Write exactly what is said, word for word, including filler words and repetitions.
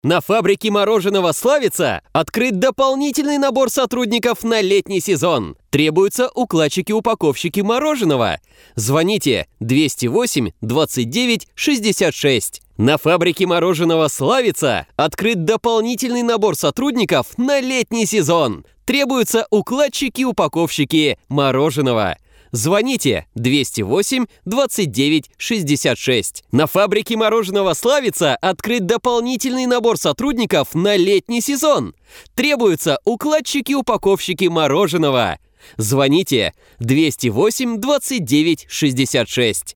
На фабрике мороженого «Славица» открыт дополнительный набор сотрудников на летний сезон. Требуются укладчики-упаковщики мороженого. Звоните двести восемь двадцать девять шестьдесят шесть. На фабрике мороженого «Славица» открыт дополнительный набор сотрудников на летний сезон. Требуются укладчики-упаковщики мороженого. Звоните двести восемь двадцать девять шестьдесят шесть. На фабрике мороженого «Славица» открыт дополнительный набор сотрудников на летний сезон. Требуются укладчики-упаковщики мороженого. Звоните двести восемь двадцать девять шестьдесят шесть.